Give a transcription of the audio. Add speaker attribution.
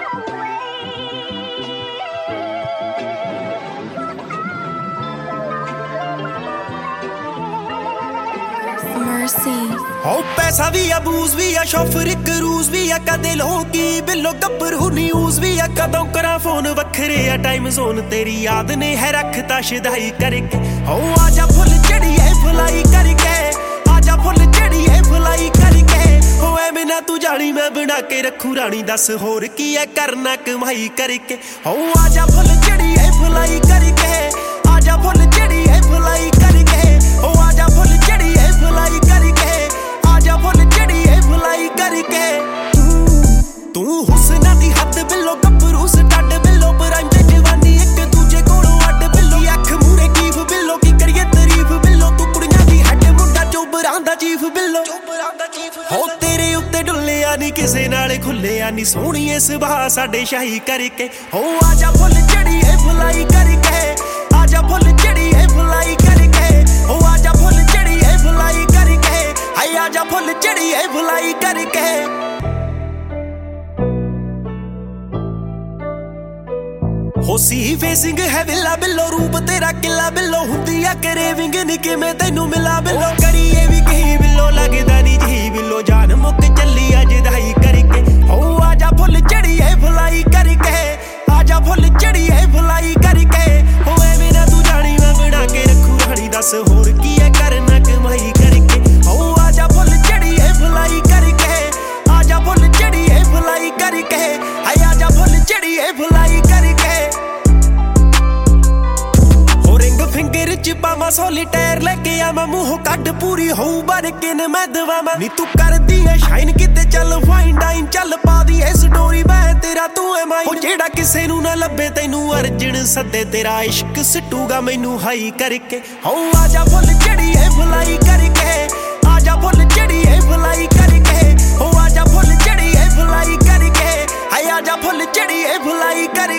Speaker 1: हो पैसा भी आ बूज भी आ शोफर क्रूज भी आ कदे लोकी बिलो गब्बरू न्यूज भी आ कदों करा फोन वखरे आ टाइम जोन तेरी याद ने है रखता शिदाई करके हो आजा फुल चढ़ी है फुलाई करके आजा फुल चढ़ी है फुलाई करके हो ऐ बिना तू जानी मैं बना के रखू रानी दस होर की है करना कमाई करके हो आजा फुल चढ़ी है फुलाई करके आजा फुल चढ़ी है फुलाई करके हो आजा फुल चढ़ी है फुलाई करके आजा फुल चढ़ी है फुलाई करके तू हुस्ना दी हद बिलो गब्बरू स्टड बिलो प्राइम ते जवानी एक दूजे कोलों अड बिलो अख मूरे कीफ बिलो की करिए तारीफ बिलो तू कुड़ियां दी हड मुंडा चोबरां दा चीफ बिलो हो तेरे उत्ते डुल्लिया नी किसे नाल खुल्लिया नी सोहणीए सुभा साडे शाही करके हो आजा फुल चढ़ी है फुलाई करके आजा फुल चढ़ी है फुलाई करके हो आजा फुल चढ़ी है फुलाई करके हाय आजा फुल चढ़ी है फुलाई करके होसी फेसिंग है विला बिलो रूप तेरा किला बिलो हुंदी आ करेविंग निके मैं तैनू मिला बिलो करिए भी कहीं बिलो लगदा नी जी बिलो जान मुक चली अज दाई करके हो आजा फुल चढ़ी है फुलाई करके आजा फुल चढ़ी है फुलाई करके हो ऐ मेरा तू जानी मैं बना के रखू रानी दस होर की है करना कमाई करके हो आजा फुल चढ़ी है फुलाई करके आजा फुल चढ़ी है फुलाई करके हाय आजा फुल चढ़ी है फुलाई करके हो रिंग फिंगर च पावा सोलीटेर लेके आवा मुंह कड पूरी होऊ बरकिन मैं दवावा नी तू करदी है शाइन किते चल फाइन डाइन चल पा दी है स्टोरी मैं तेरा तू है माई ओ जेड़ा किसे नू ना लब्बे तैनू अर्जन सदे तेरा इश्क सटूगा मैनू हाई करके हो आजा फुल चढ़ी है फुलाई करके आजा फुल चढ़ी है फुलाई करके हो आजा फुल चढ़ी है फुलाई करके हाय आजा फुल चढ़ी है फुलाई करके